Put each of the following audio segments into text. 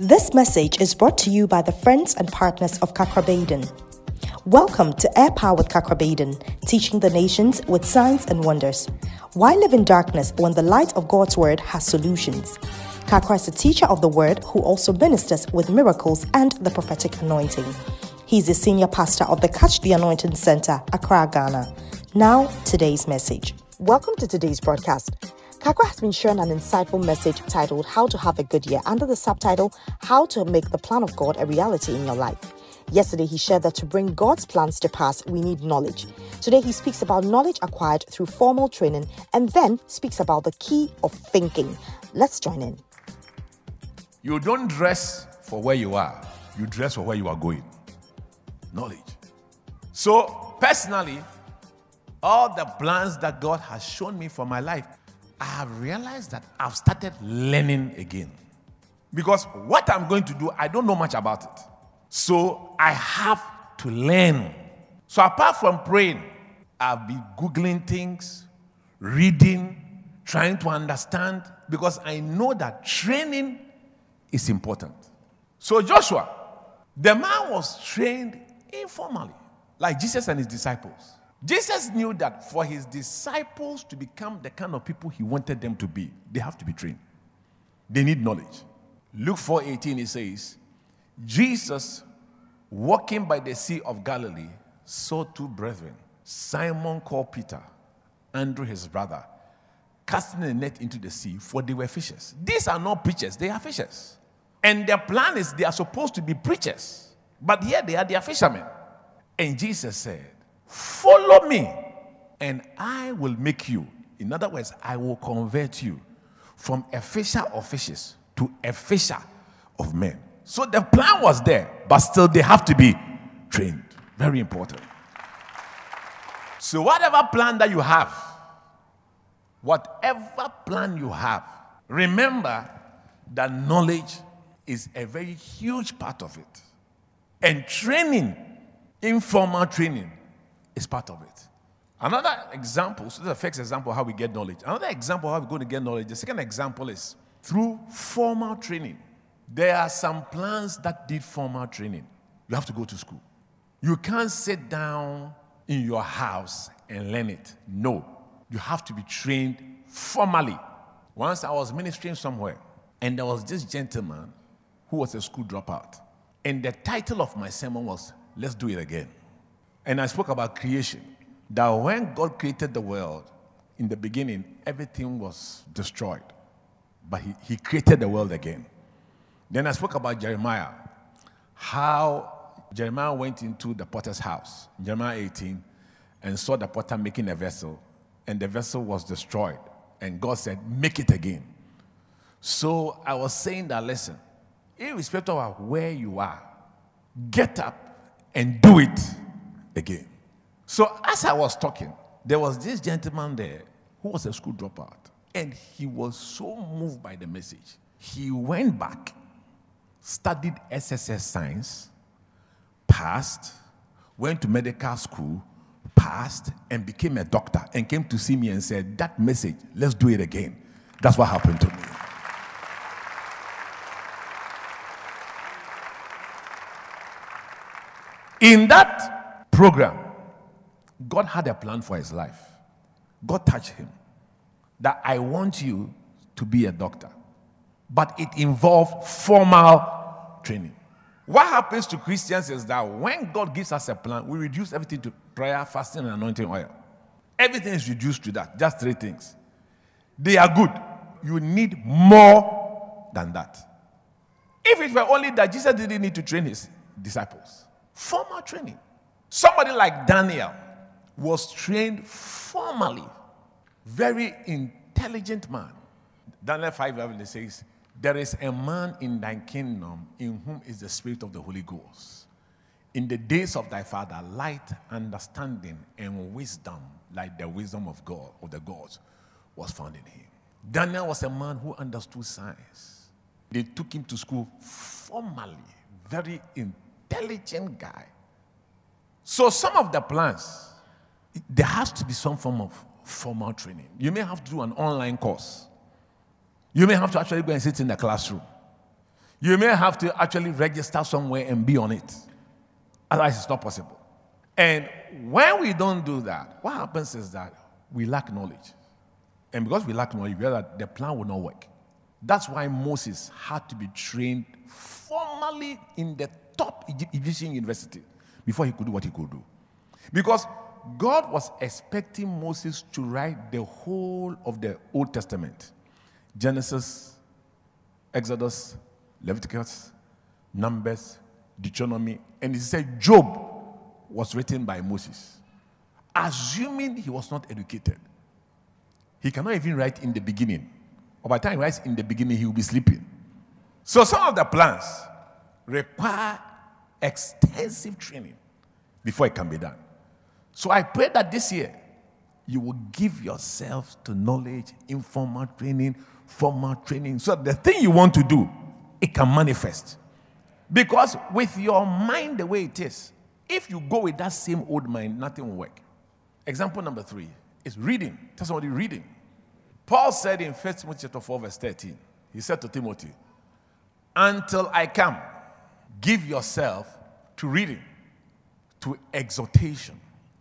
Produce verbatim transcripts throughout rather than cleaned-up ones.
This message is brought to you by the friends and partners of Kakrabaden. Welcome to Air Powered Kakrabaden, teaching the nations with signs and wonders. Why live in darkness when the light of God's word has solutions? Kakra is a teacher of the word who also ministers with miracles and the prophetic anointing. He is the senior pastor of the Catch the Anointing Center, Accra, Ghana. Now, today's message. Welcome to today's broadcast. Kakra has been sharing an insightful message titled How to Have a Good Year under the subtitle How to Make the Plan of God a Reality in Your Life. Yesterday, he shared that to bring God's plans to pass, we need knowledge. Today, he speaks about knowledge acquired through formal training and then speaks about the key of thinking. Let's join in. You don't dress for where you are. You dress for where you are going. Knowledge. So, personally, all the plans that God has shown me for my life, I have realized that I've started learning again. Because what I'm going to do, I don't know much about it. So I have to learn. So apart from praying, I've been Googling things, reading, trying to understand, because I know that training is important. So Joshua, the man was trained informally, like Jesus and his disciples. Jesus knew that for his disciples to become the kind of people he wanted them to be, they have to be trained. They need knowledge. Luke four eighteen, it says, Jesus, walking by the Sea of Galilee, saw two brethren, Simon called Peter, Andrew his brother, casting a net into the sea, for they were fishers. These are not preachers, they are fishers. And their plan is they are supposed to be preachers. But here they are, they are fishermen. And Jesus said, follow me, and I will make you. In other words, I will convert you from a fisher of fishes to a fisher of men. So the plan was there, but still they have to be trained. Very important. So whatever plan that you have, whatever plan you have, remember that knowledge is a very huge part of it. And training, informal training, is part of it. Another example, so this is the first example of how we get knowledge. Another example of how we're going to get knowledge, the second example is through formal training. There are some plans that need formal training. You have to go to school. You can't sit down in your house and learn it. No. You have to be trained formally. Once I was ministering somewhere, and there was this gentleman who was a school dropout. And the title of my sermon was, Let's Do It Again. And I spoke about creation. That when God created the world, in the beginning, everything was destroyed. But he, he created the world again. Then I spoke about Jeremiah. How Jeremiah went into the potter's house, Jeremiah eighteen, and saw the potter making a vessel. And the vessel was destroyed. And God said, make it again. So I was saying that, listen, irrespective of where you are, get up and do it again. So as I was talking, there was this gentleman there who was a school dropout, and he was so moved by the message. He went back, studied S S S science, passed, went to medical school, passed, and became a doctor, and came to see me and said, that message, let's do it again. That's what happened to me. In that program, God had a plan for his life. God touched him that I want you to be a doctor. But it involved formal training. What happens to Christians is that when God gives us a plan, we reduce everything to prayer, fasting, and anointing oil. Everything is reduced to that. Just three things. They are good. You need more than that. If it were only that, Jesus didn't need to train his disciples. Formal training. Somebody like Daniel was trained formally. Very intelligent man. Daniel five eleven says, there is a man in thy kingdom in whom is the spirit of the Holy Ghost. In the days of thy father, light, understanding, and wisdom, like the wisdom of God, of the gods, was found in him. Daniel was a man who understood science. They took him to school formally. Very intelligent guy. So some of the plans, there has to be some form of formal training. You may have to do an online course. You may have to actually go and sit in the classroom. You may have to actually register somewhere and be on it. Otherwise, it's not possible. And when we don't do that, what happens is that we lack knowledge. And because we lack knowledge, we realize that the plan will not work. That's why Moses had to be trained formally in the top Egyptian university before he could do what he could do. Because God was expecting Moses to write the whole of the Old Testament. Genesis, Exodus, Leviticus, Numbers, Deuteronomy. And he said Job was written by Moses. Assuming he was not educated. He cannot even write in the beginning. Or by the time he writes in the beginning, he will be sleeping. So some of the plans require extensive training before it can be done. So I pray that this year, you will give yourself to knowledge, informal training, formal training, so that the thing you want to do, it can manifest. Because with your mind the way it is, if you go with that same old mind, nothing will work. Example number three is reading. Tell somebody reading. Paul said in First Timothy chapter four, verse thirteen, he said to Timothy, until I come, give yourself to reading, to exhortation,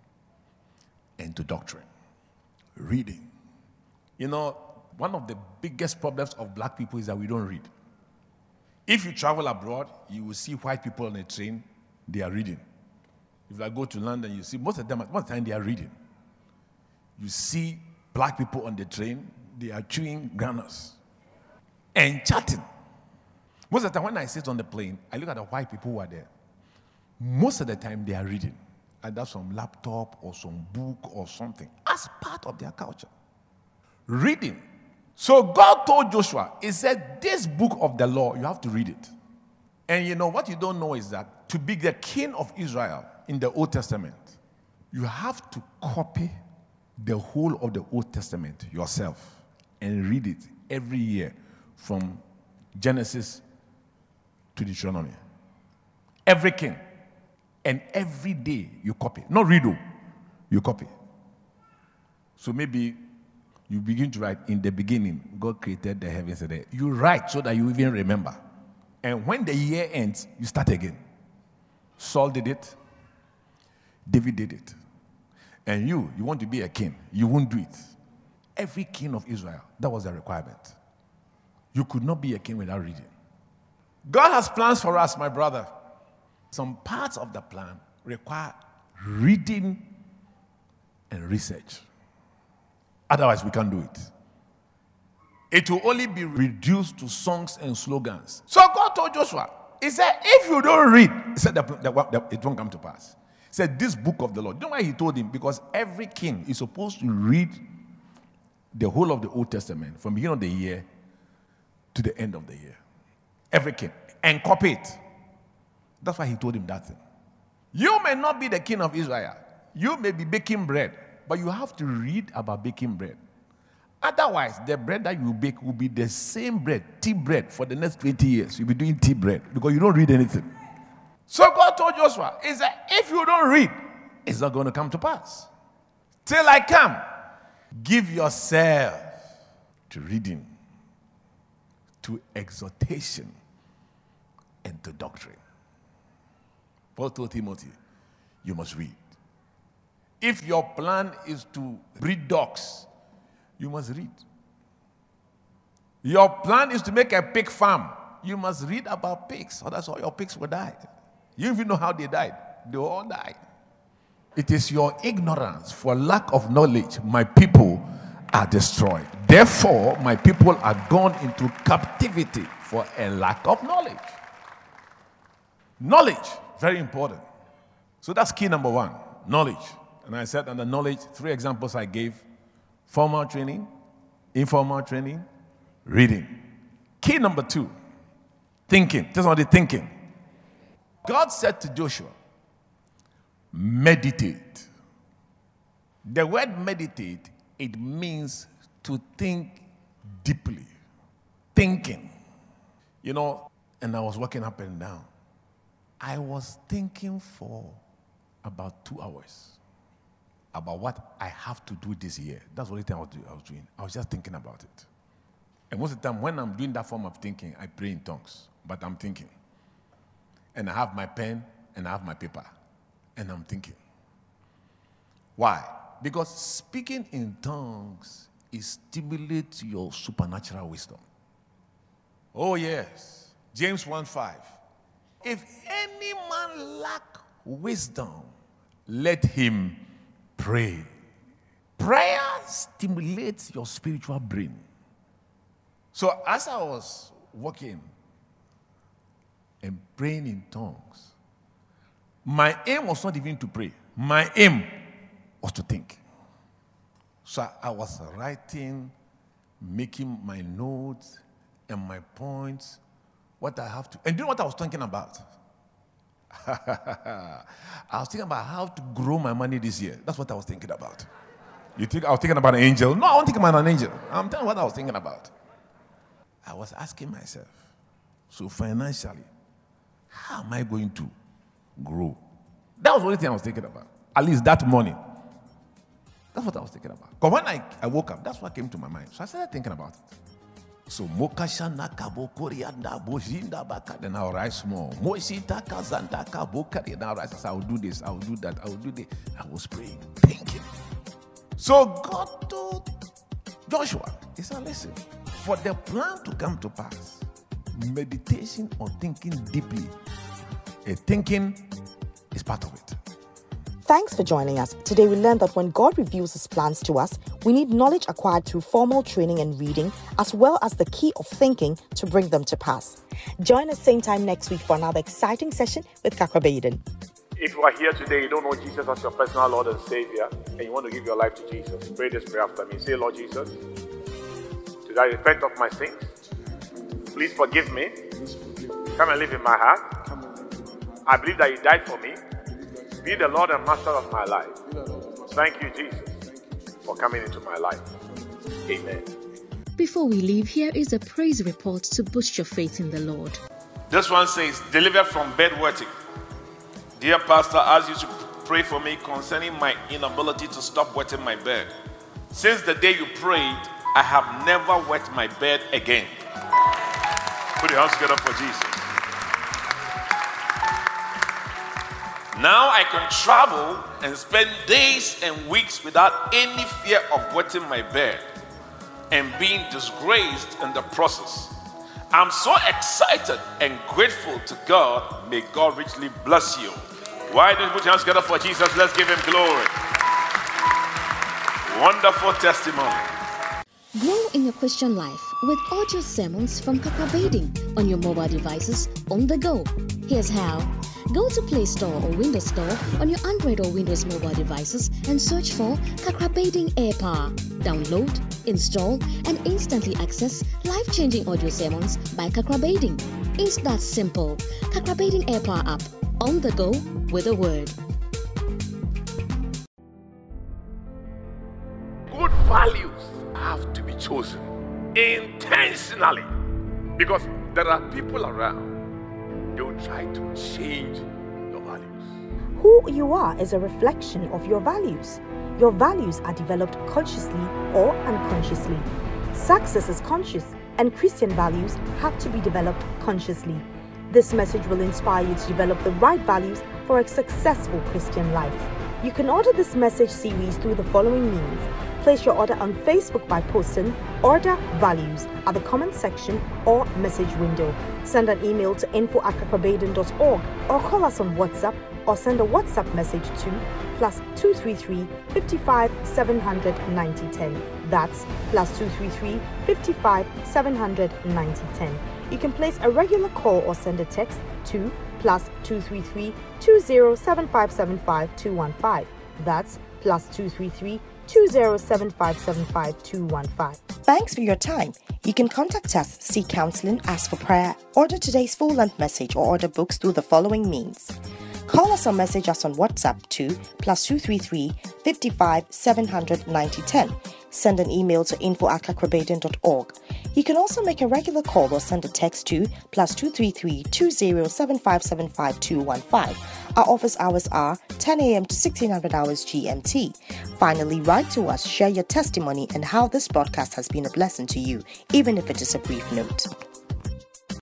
and to doctrine. Reading. You know, one of the biggest problems of black people is that we don't read. If you travel abroad, you will see white people on a train, they are reading. If I go to London, you see most of them, most of the time they are reading. You see black people on the train, they are chewing granules and chatting. Most of the time when I sit on the plane, I look at the white people who are there. Most of the time they are reading. Either some laptop or some book or something as part of their culture. Reading. So God told Joshua, he said, this book of the law, you have to read it. And you know what you don't know is that to be the king of Israel in the Old Testament, you have to copy the whole of the Old Testament yourself and read it every year from Genesis to Deuteronomy. Every king. And every day you copy. Not read, you copy. So maybe you begin to write, in the beginning, God created the heavens and the earth. You write so that you even remember. And when the year ends, you start again. Saul did it. David did it. And you, you want to be a king. You won't do it. Every king of Israel, that was a requirement. You could not be a king without reading. God has plans for us, my brother. Some parts of the plan require reading and research. Otherwise, we can't do it. It will only be reduced to songs and slogans. So God told Joshua, he said, if you don't read, he said, the, the, the, it won't come to pass. He said, this book of the Lord. You know why he told him? Because every king is supposed to read the whole of the Old Testament from the beginning of the year to the end of the year. Every king. And copy it. That's why he told him that thing. You may not be the king of Israel. You may be baking bread, but you have to read about baking bread. Otherwise, the bread that you bake will be the same bread, tea bread, for the next twenty years. You'll be doing tea bread because you don't read anything. So God told Joshua, he said, if you don't read, it's not going to come to pass. Till I come, give yourself to reading, to exhortation, and to doctrine. Paul told Timothy, you must read. If your plan is to breed dogs, you must read. Your plan is to make a pig farm, you must read about pigs, or that's all your pigs will die. You even know how they died. They all died. It is your ignorance for lack of knowledge, my people are destroyed. Therefore, my people are gone into captivity for a lack of knowledge. Knowledge, very important. So that's key number one, knowledge. And I said under knowledge, three examples I gave: formal training, informal training, reading. Key number two, thinking. Just want to thinking. God said to Joshua, meditate. The word meditate, it means to think deeply. Thinking. You know, and I was walking up and down. I was thinking for about two hours about what I have to do this year. That's what I was doing. I was just thinking about it. And most of the time, when I'm doing that form of thinking, I pray in tongues. but I'm thinking. And I have my pen and I have my paper, and I'm thinking. Why? Because speaking in tongues, it stimulates your supernatural wisdom. Oh, yes. James one five. If any man lack wisdom, let him pray. Prayer stimulates your spiritual brain. So as I was walking and praying in tongues, my aim was not even to pray. My aim was to think. So I was writing, making my notes and my points, what I have to. And do you know what I was thinking about? I was thinking about how to grow my money this year. That's what I was thinking about. You think I was thinking about an angel? No, I wasn't thinking about an angel. I'm telling you what I was thinking about. I was asking myself, so financially, how am I going to grow? That was the only thing I was thinking about. At least that morning. That's what I was thinking about. Because when I, I woke up, that's what came to my mind. So I started thinking about it. So Mokashana Kabo Korianda Bojinda Baka, then I'll rise more. Moshita Kazanda Kabo Kari, then I'll rise. I said, I'll do this, I'll do that, I'll do this. I was praying, thinking. So God told Joshua, he said, listen, for the plan to come to pass, meditation on thinking deeply, a thinking is part of it. Thanks for joining us. Today we learned that when God reveals his plans to us, we need knowledge acquired through formal training and reading, as well as the key of thinking to bring them to pass. Join us same time next week for another exciting session with Kakrabaden. If you are here today, you don't know Jesus as your personal Lord and Savior, and you want to give your life to Jesus, pray this prayer after me. Say, Lord Jesus, today I repent of my sins. Please forgive me. Come and live in my heart. I believe that you died for me. Be the Lord and Master of my life. Thank you, Jesus, for coming into my life. Amen. Before we leave, here is a praise report to boost your faith in the Lord. This one says, delivered from bedwetting. Dear Pastor, I ask you to pray for me concerning my inability to stop wetting my bed. Since the day you prayed, I have never wet my bed again. Put your hands together for Jesus. Now I can travel and spend days and weeks without any fear of wetting my bed and being disgraced in the process. I'm so excited and grateful to God. May God richly bless you. Why don't you put your hands together for Jesus? Let's give him glory. Wonderful testimony. Grow in your Christian life with audio sermons from Kakrabaden on your mobile devices on the go. Here's how. Go to Play Store or Windows Store on your Android or Windows mobile devices and search for Kakrabaden AirPower. Download, install, and instantly access life-changing audio sermons by Kakrabaden. It's that simple. Kakrabaden AirPower app. On the go with a word. Good values have to be chosen intentionally, because there are people around. They will try to change your values. Who you are is a reflection of your values. Your values are developed consciously or unconsciously. Success is conscious, and Christian values have to be developed consciously. This message will inspire you to develop the right values for a successful Christian life. You can order this message series through the following means. Place your order on Facebook by posting Order Values at the comment section or message window. Send an email to info at kakrabaden dot org or call us on WhatsApp or send a WhatsApp message to plus two three three, five five, seven hundred, ninety ten. That's plus two three three, five five, seven hundred, ninety ten. You can place a regular call or send a text to plus two three three, two zero seven five seven five two one five. That's plus two three three, two zero seven five seven five two one five. Thanks for your time. You can contact us, seek counseling, ask for prayer, order today's full-length message, or order books through the following means. Call us or message us on WhatsApp to plus two three three, five five, seven hundred, ninety ten. Send an email to info at kakrabaden dot org. You can also make a regular call or send a text to plus two three three, two zero seven five seven five two one five. Our office hours are ten a.m. to sixteen hundred hours G M T. Finally, write to us, share your testimony and how this broadcast has been a blessing to you, even if it is a brief note.